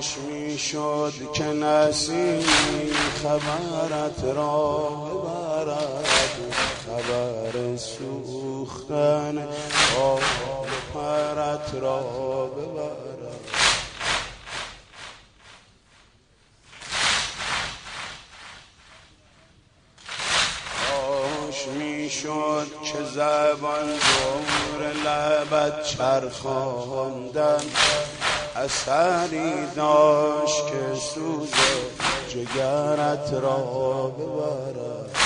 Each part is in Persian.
کاش میشد که نسیمی خبرت را ببرد، خبر سوختن آب پرت را ببرد. کاش میشد که زبان دور لبت چرخاندن اثری داشت که سوز جگرت را ببرد.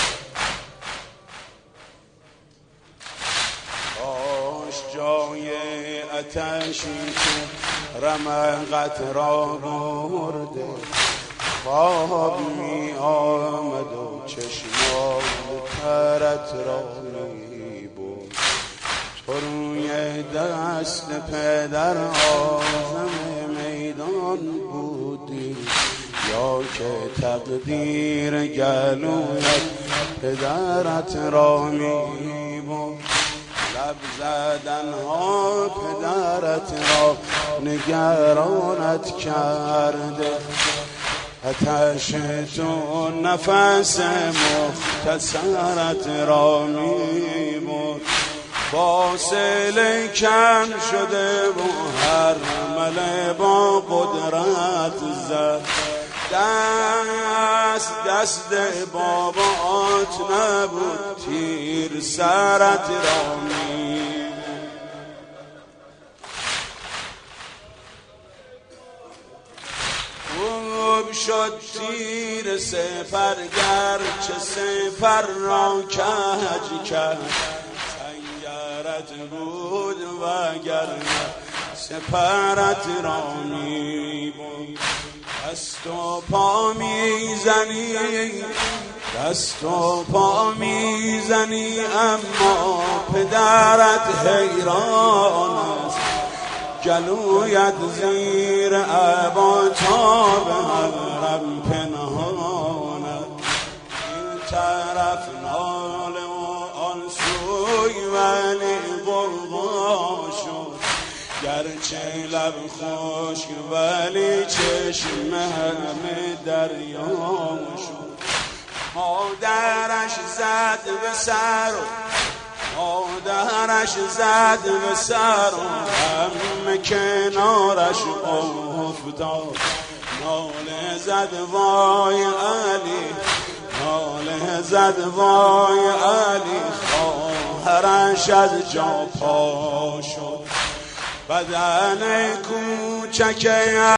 کاش جای آتشی که رمقت را برده خواب می آمد و چشمان ترت را می بود. تو روی دست پدر آزم میدان بودی یا که تقدیر گلویت پدرت را می بود. لب زدن ها پدرت را نگرانت کرده، آتش تو نفس مختصرت را می بود. فاصله کم شده و هر مله با قدرت زد، دست بابات نبود تیر سرت را می خوب شد تیر سپرگر چه سپر را کج کرد، سنگرت بود وگرنه سپرت را می بود. دست و پا میزنی دست و پا میزنی اما پدرت حیران است، گلویت زیر عبا تا به حرم پنهانت. این طرف ناله و آن سوی ولی غرغا شد، گرچه لب خشک ولی چشم همه دریا شد. مادرش زد به سر مادرش زد به سر همه کنارش افتاد، ناله زد وای علی ناله زد وای علی. خواهرش از جا پا شد، بدن کوچک